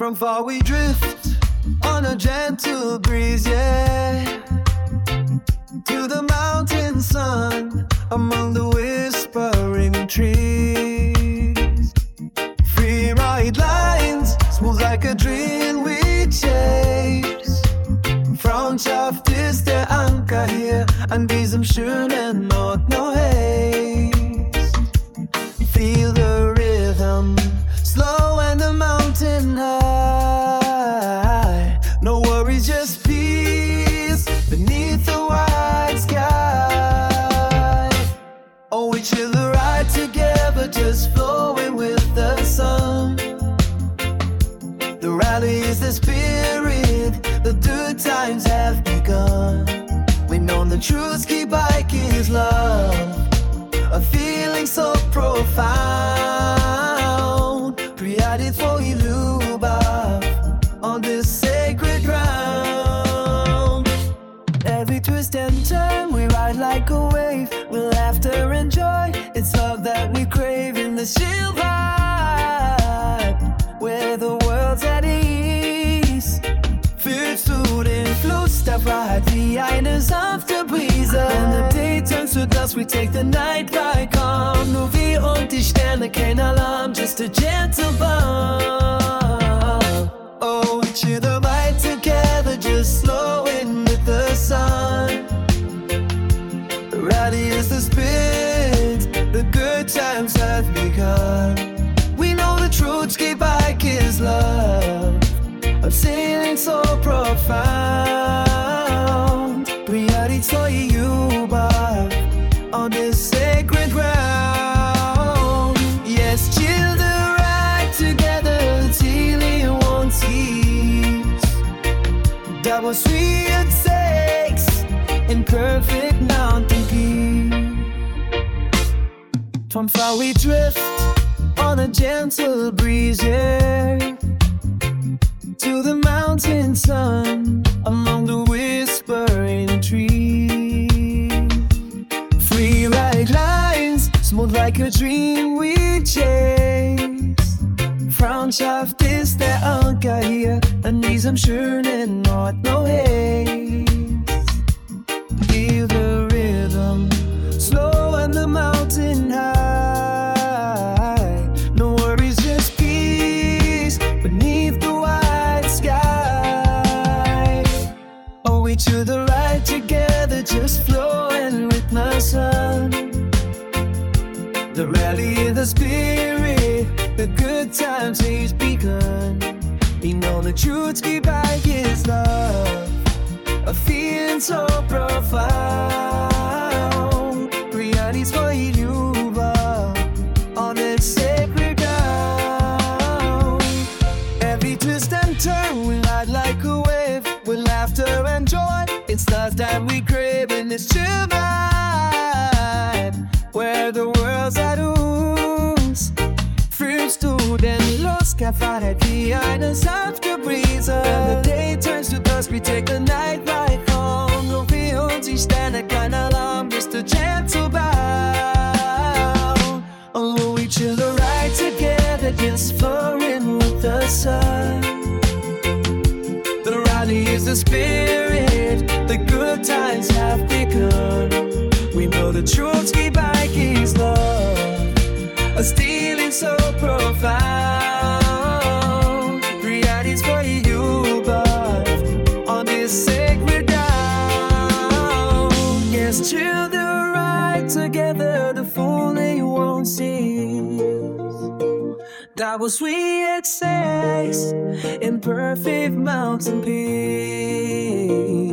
From far we drift on a gentle breeze, yeah, to the mountain sun among the whispering trees. Free right lines, smooth like a dream we chase. Freundschaft ist der Anker hier an diesem schönen Ort, no haste. Feel the rhythm, slow and the mountain high. No worries, just peace beneath the white sky. Oh, we chill the ride together, just flowing with the sun. The rally is the spirit, the good times have begun. We know the true ski bike is love, a feeling so profound. Приятит твой любовь on this sacred ground. Every twist and turn, we ride like a wave with laughter and joy. It's love that we crave in the chill vibe, where the world's at ease. Fühlst du den Fluss der Freiheit wie eine sanfte Brise? When the day turns to dusk, we take the night ride calm. Nur wir und die Sterne, kein Alarm, just a gentle bump. Oh, we chill the ride together, just flowing with the sun. Rowdy is the spirit, the good times have begun. We know the truth, ski bike is love, a feeling so profound. Приятит твои любовь on this sacred ground. Yes, chill the ride together till it won't cease. Double sweet it takes in perfect mountain peace. From far we drift on a gentle breeze, yeah, to the mountain sun among the whispering trees. Free right lines, smooth like a dream we chase. Freundschaft ist der Anker hier an diesem schönen Ort, no haste. Feel the rhythm, slow and the mountain high. No worries, just peace beneath the white sky. Oh, we to the right together, just flowing with my sun. The rally in the spirit, the good times has begun. We know the truth, ski bike is love, a feeling so profound. Приятит твои любовь on this sacred ground. Every twist and turn, we ride like a wave with laughter and joy. It's love that we crave in this chill vibe, where the world's at uns. Fühlst du den Lust, Freiheit wie eine sanfte Brise? When the day turns to dusk, we take the night ride home. Nur wir und die Sterne, kein Alarm, just a gentle bow. Oh, we chill the ride together, just flowing with the sun. The rally is the spirit, the good times have begun. We know the truth, ski bike is love, a stealing so profound. Приятит твои любовь on this sacred ground. Yes, chill the ride together, the fool they won't see. Double sweet taste in perfect mountain peace.